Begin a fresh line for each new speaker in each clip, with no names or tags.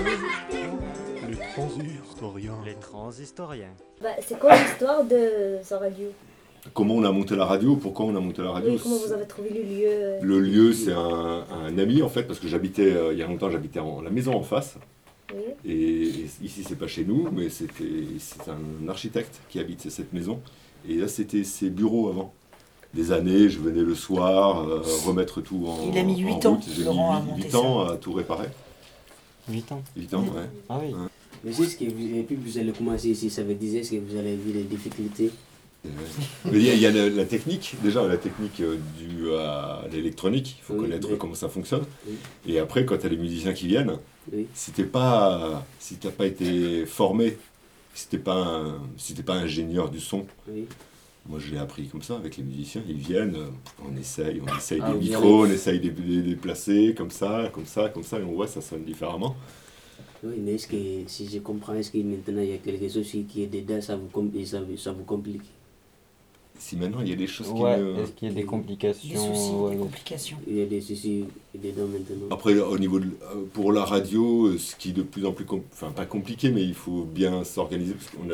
Les transhistoriens.
Les transhistoriens.
C'est quoi l'histoire de sa radio?
Comment on a monté la radio? Pourquoi on a monté la radio?
Oui, comment vous avez trouvé le lieu?
Le lieu, c'est un ami en fait, parce que j'habitais, il y a longtemps, j'habitais la maison en face.
Oui.
Et ici, c'est pas chez nous, mais c'est un architecte qui habite cette maison. Et là, c'était ses bureaux avant. Des années, je venais le soir remettre tout en route.
Il a mis 8 ans, Laurent, à monter
8 ans à tout réparer.
8 ans.
8 ans, ouais.
Ah oui.
Ouais.
Mais c'est ce que et puis vous allez commencer ici, ça veut dire que vous allez vivre les difficultés.
Mais il y a la technique, déjà la technique due à l'électronique, il faut connaître comment ça fonctionne.
Oui.
Et après, quand tu as les musiciens qui viennent,
Oui.
si tu n'as pas été formé, si tu n'es pas ingénieur du son,
Oui.
moi je l'ai appris comme ça avec les musiciens, ils viennent, on essaye
Ah,
des
bien.
micros, on essaye de les placer comme ça, et on voit ça sonne différemment.
Oui, mais est-ce que, si je comprends, est-ce que maintenant il y a quelque chose qui est dedans, ça vous complique?
Si maintenant il y a des choses qui
Ouais,
me...
est-ce qu'il y a des
Des
complications?
soucis,
Ouais,
des
ouais.
complications.
Il y a des soucis dedans maintenant.
Après, au niveau pour la radio, ce qui est de plus en plus, pas compliqué, mais il faut bien s'organiser, parce qu'on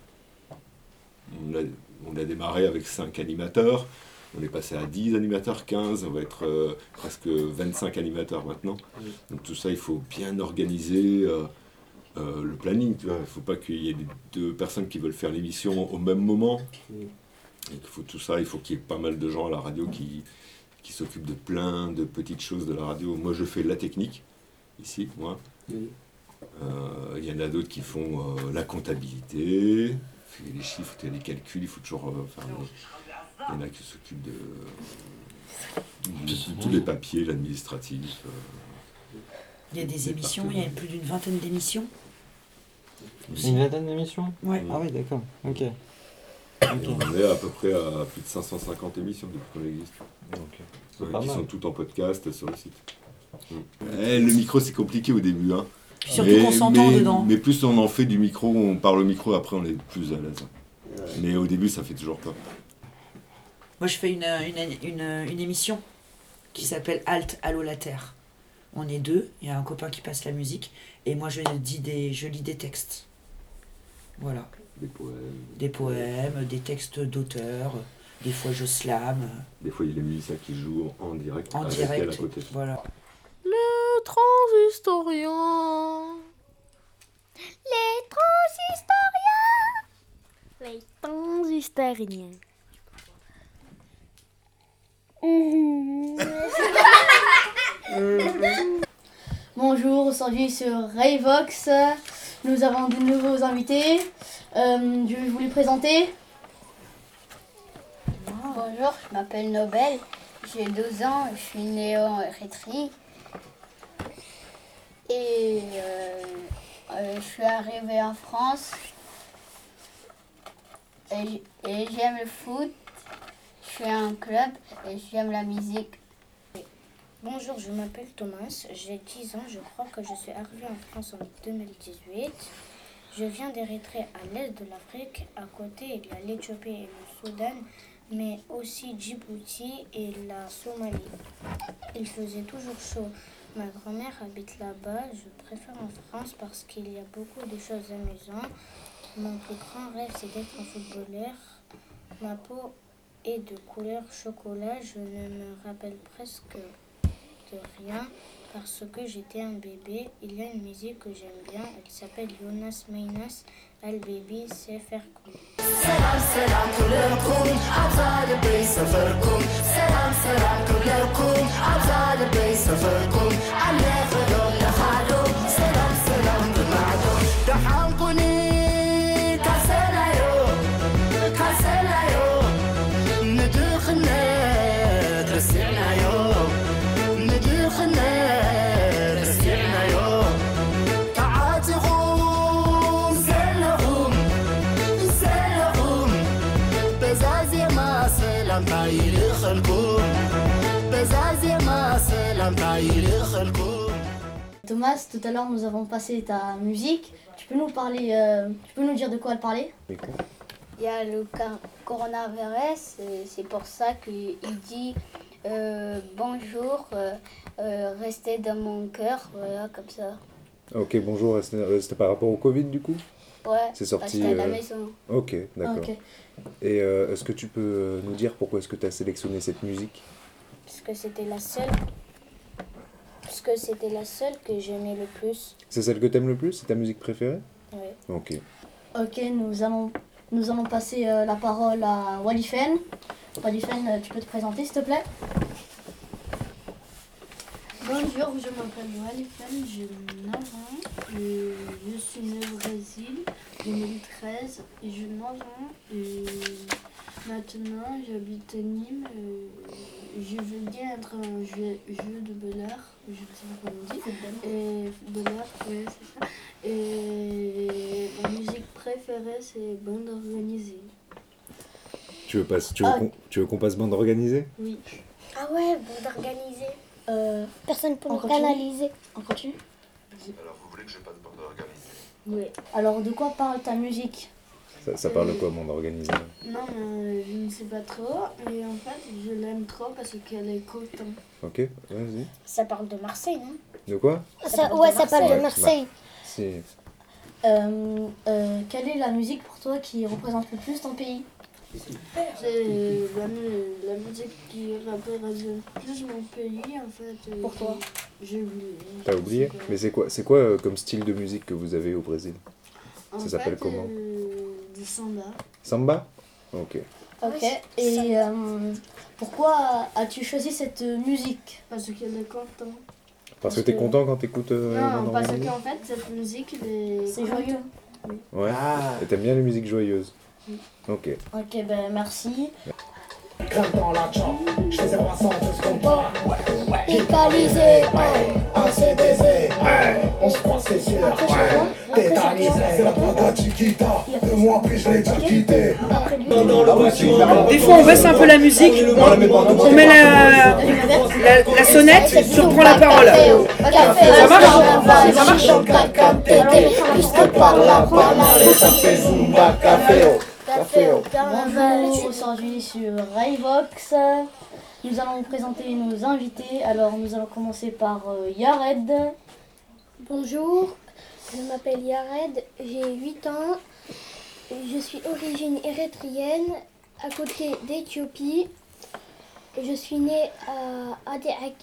on a démarré avec 5 animateurs, on est passé à 10 animateurs, 15, on va être presque 25 animateurs maintenant.
Oui.
Donc tout ça, il faut bien organiser le planning, tu vois. Il ne faut pas qu'il y ait deux personnes qui veulent faire l'émission au même moment.
Oui.
Donc, il faut tout ça, il faut qu'il y ait pas mal de gens à la radio qui s'occupent de plein de petites choses de la radio. Moi, je fais la technique, ici, moi.
Oui.
Il y en a d'autres qui font la comptabilité, les chiffres, les calculs, il faut toujours faire... Il y en a qui s'occupent de tous les papiers, l'administratif.
Il y a des
Les
émissions, il y a plus d'une vingtaine d'émissions.
Une vingtaine d'émissions?
Ouais.
Ah oui, d'accord. Ok.
On est à peu près à plus de 550 émissions depuis qu'on existe.
C'est pas
Qui
mal.
sont toutes en podcast sur le site. Le micro, c'est compliqué au début. Hein.
Surtout qu'on s'entend dedans.
Mais plus on en fait du micro, on parle au micro, après on est plus à l'aise. Mais au début, ça fait toujours peur.
Moi, je fais une émission qui s'appelle Halt, Allô la Terre. On est deux, il y a un copain qui passe la musique, et moi je lis des textes. Voilà.
Des poèmes.
Des textes d'auteurs, des fois je slame.
Des fois, il y a les musiciens qui jouent en direct.
En
avec
direct,
elle à côté.
voilà.
Les transhistoriens.
Les transhistoriens. Bonjour, aujourd'hui sur Rayvox, nous avons de nouveaux invités. Je vais vous les présenter.
Bonjour, je m'appelle Nobel, j'ai 12 ans, je suis née en Érythrée et je suis arrivée en France et j'aime le foot, je suis à un club et j'aime la musique.
Bonjour, je m'appelle Thomas, j'ai 10 ans, je crois que je suis arrivé en France en 2018. Je viens d'Érythrée à l'est de l'Afrique, à côté il y a l'Éthiopie et le Soudan, mais aussi Djibouti et la Somalie. Il faisait toujours chaud. Ma grand-mère habite là-bas, je préfère en France parce qu'il y a beaucoup de choses amusantes. Mon plus grand rêve c'est d'être un footballeur. Ma peau est de couleur chocolat, je ne me rappelle presque de rien parce que j'étais un bébé. Il y a une musique que j'aime bien, elle s'appelle Jonas Meinas, Al Baby, c'est faire cool.
سلام سلام كلكم عبزال بي سفركم سلام سلام كلكم عبزال بي سفركم على خلو لخالو سلام سلام بمعدو دحانكوني كاسلايو كاسلايو ندخلنا ترسعنايو ندخلنا ترسعنايو تعاتهم زلهم زلهم بزازي ما سلام تعيل خلكم بزازي ما سلام تعيل خلكم.
Thomas, tout à l'heure nous avons passé ta musique. Tu peux nous parler, tu peux nous dire de quoi elle parlait?
Il y a le coronavirus, c'est pour ça qu'il dit bonjour, restez dans mon cœur, voilà comme ça.
Ok, bonjour. C'était par rapport au Covid du coup?
Ouais,
C'est
parce
sorti.
que à la maison.
Ok, d'accord.
Ok.
Et est-ce que tu peux nous dire pourquoi est-ce que tu as sélectionné cette musique?
Parce que c'était la seule. Parce que c'était la seule que j'aimais le plus.
C'est celle que t'aimes le plus? C'est ta musique préférée?
Ouais.
Ok.
Ok, nous allons passer la parole à Walifen. Walifen, tu peux te présenter s'il te plaît?
Bonjour, je m'appelle Walifen, j'ai 9 ans, et je suis né au Brésil en 2013 et j'ai 9 ans et maintenant j'habite à Nîmes. Je veux bien être un jeu de bonheur, je ne sais pas comment on dit. Et bonheur, ouais, c'est ça. Et ma musique préférée c'est Bande Organisée.
Tu veux qu'on passe bande organisée?
Oui.
Ah ouais, bande organisée.
Personne pour
on
nous
continue
canaliser.
On continue?
Alors, vous voulez que je passe bande organisée?
Oui.
Alors, de quoi parle ta musique?
Ça parle de quoi, bande organisée?
Non, mais je ne sais pas trop. Et en fait, je l'aime trop parce qu'elle est coton.
Ok, vas-y.
Ça parle de Marseille, non?
De quoi?
Ça parle de
Ouais,
Marseille.
Si.
Quelle est la musique pour toi qui représente le plus ton pays?
C'est la musique qui représente plus mon pays, en fait.
Pour toi?
J'ai oublié.
T'as oublié? Mais c'est quoi comme style de musique que vous avez au Brésil?
En
Ça s'appelle
fait,
comment?
Du samba.
Samba? Ok.
Ok. Et pourquoi as-tu choisi cette musique?
Parce qu'elle est contente.
Parce que t'es content quand t'écoutes
Non,
bande
parce
organisée?
qu'en fait, cette musique,
C'est joyeux.
Ouais. Et t'aimes bien les musiques joyeuses? Ok.
Ok, ben merci.
Égalisé.
Un CDZ, on se croit c'est sûr. Tétanisé, c'est la pointe du guitare. 2 mois puis je l'ai déjà quitté.
Des fois, on baisse un peu la musique, on met la sonnette, tu reprends la parole. Ça marche? Ça marche?
Bonjour, aujourd'hui sur Rayvox. Nous allons vous présenter nos invités. Alors, nous allons commencer par Yared.
Bonjour, je m'appelle Yared, j'ai 8 ans. Je suis d'origine érythréenne, à côté d'Éthiopie. Je suis née à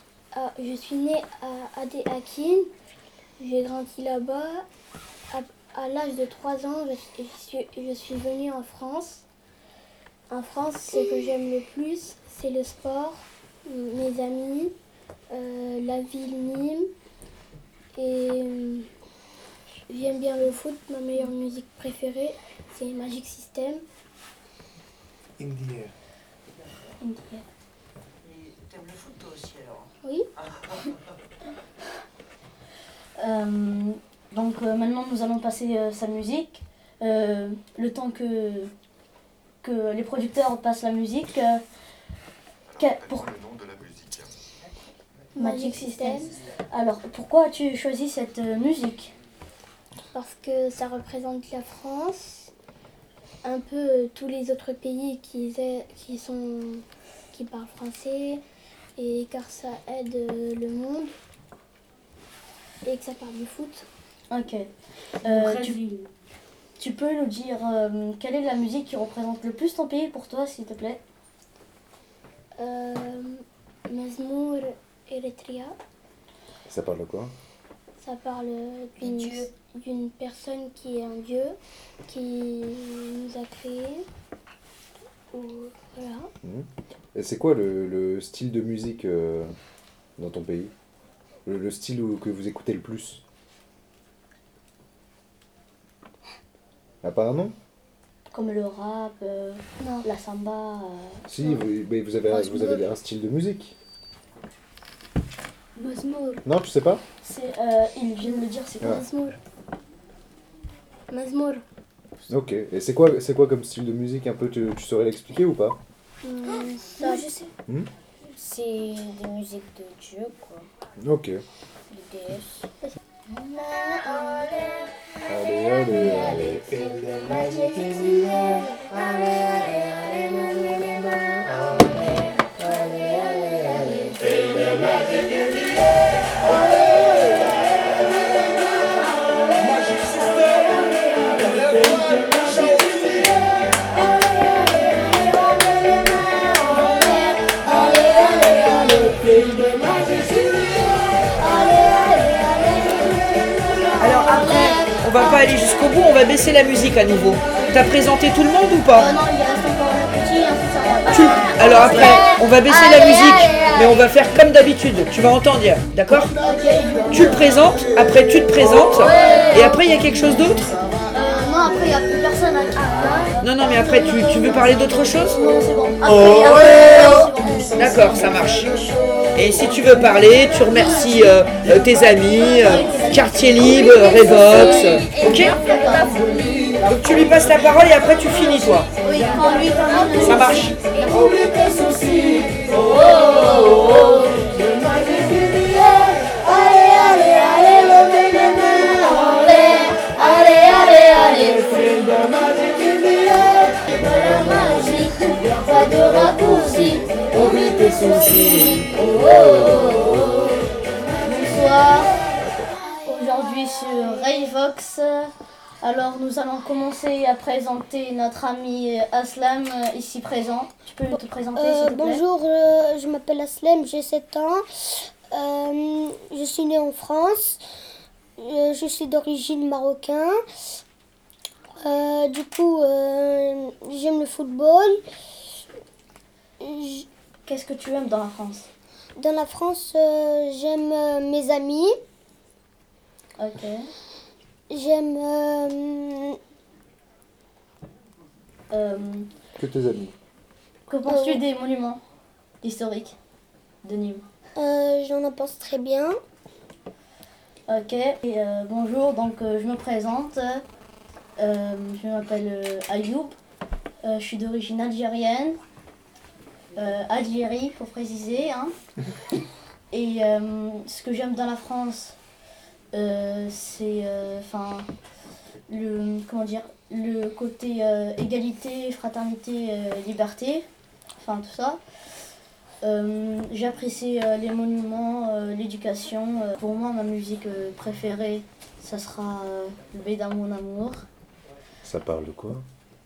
Ade Hakim. J'ai grandi là-bas. À l'âge de 3 ans, je suis venue en France. En France, ce que j'aime le plus, c'est le sport, mes amis, la ville Nîmes. Et j'aime bien le foot. Ma meilleure musique préférée, c'est Magic System.
In the air. T'aimes le foot toi aussi alors?
Oui.
Donc maintenant nous allons passer sa musique. Le temps que les producteurs passent la musique. Pour
le nom de la musique.
Magic System. Alors pourquoi as-tu choisi cette musique?
Parce que ça représente la France, un peu tous les autres pays qui parlent français, et car ça aide le monde et que ça parle du foot.
Ok. Tu peux nous dire quelle est la musique qui représente le plus ton pays pour toi, s'il te plaît?
Mazmour Eritrea.
Ça parle de quoi?
Ça parle d'une personne qui est un dieu, qui nous a créés. Voilà.
Et c'est quoi le style de musique dans ton pays? Le style que vous écoutez le plus? Apparemment?
Comme le rap,
Non.
la samba.
Si, vous avez un style de musique.
Mazmour.
Non, tu sais pas?
Il vient de le dire, c'est quoi?
Mazmour.
Ok. Et c'est quoi comme style de musique un peu? Tu saurais l'expliquer ou pas?
Ça, je sais. C'est des musiques de Dieu, quoi.
Ok.
De déesse.
Allez.
on va pas aller jusqu'au bout, on va baisser la musique à nouveau. T'as présenté tout le monde ou pas?
Non, il reste encore le petit, ensuite ça va.
Alors après, on va baisser la musique, mais on va faire comme d'habitude. Tu vas entendre, d'accord? Tu le présentes, après tu te présentes, et après il y a quelque chose d'autre?
Non, après il n'y a plus personne à
Non, mais après tu veux parler d'autre chose?
Non, c'est bon. Après, c'est bon.
D'accord, ça marche. Et si tu veux parler, tu remercies tes amis, Quartier Libre, Revox, ok? Donc tu lui passes la parole et après tu finis toi.
Oui, quand lui parle.
Ça marche.
Pas de raccourci, oublie tes soucis.
Bonsoir. Aujourd'hui sur Rayvox. Alors nous allons commencer à présenter notre ami Aslam ici présent. Tu peux te présenter s'il te plaît?
Bonjour, je m'appelle Aslam, j'ai 7 ans. Je suis née en France. Je suis d'origine marocaine. Du coup, j'aime le football.
Qu'est-ce que tu aimes dans la France?
Dans la France, j'aime mes amis.
Ok.
J'aime...
Que tes amis.
Que penses-tu des monuments historiques de Nîmes?
J'en pense très bien.
Ok. Et, bonjour, donc je me présente. Je m'appelle Ayoub. Je suis d'origine algérienne. Algérie, faut préciser. Hein. Et ce que j'aime dans la France, c'est le côté égalité, fraternité, liberté, enfin tout ça. J'apprécie les monuments, l'éducation. Pour moi, ma musique préférée, ça sera le Béda Mon Amour.
Ça parle de quoi?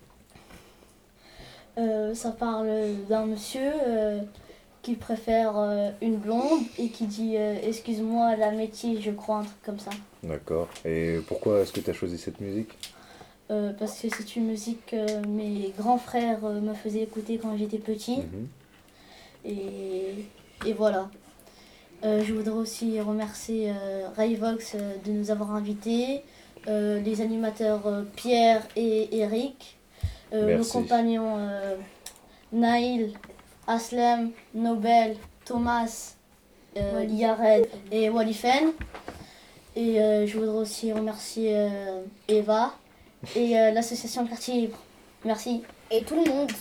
Ça parle d'un monsieur qui préfère une blonde et qui dit excuse-moi la métisse, je crois, un truc comme ça.
D'accord. Et pourquoi est-ce que tu as choisi cette musique?
Parce que c'est une musique que mes grands frères me faisaient écouter quand j'étais petit. Et voilà. Je voudrais aussi remercier Rayvox de nous avoir invités, les animateurs Pierre et Eric, nos compagnons Naïl, Aslam, Nobel, Thomas, Yared et Walifen. Et je voudrais aussi remercier Eva et l'association Quartier Libre. Merci.
Et tout le monde.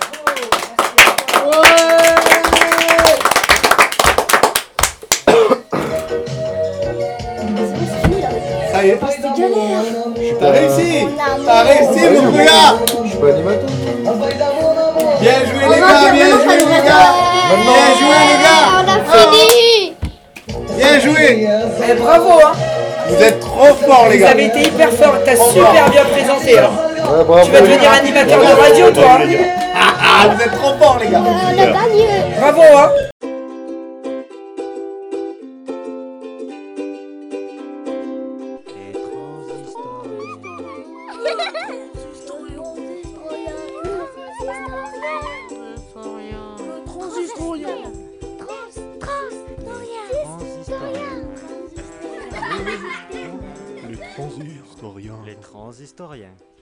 Ça y est.
C'était galère.
T'as réussi. T'as réussi, mon gars.
Je suis pas animateur.
Bien joué, les gars. Bien joué, les gars. Bien joué, les gars.
On a fini.
Bien joué.
Eh, bravo, hein.
Vous êtes trop forts, les
Vous
gars.
avez été hyper fort, t'as super bien présenté. Hein.
Ouais, bravo.
Tu vas devenir animateur de radio, toi.
Vous êtes trop forts, les gars.
On a gagné.
Bravo, hein.
Les transhistoriens.
Les transhistoriens.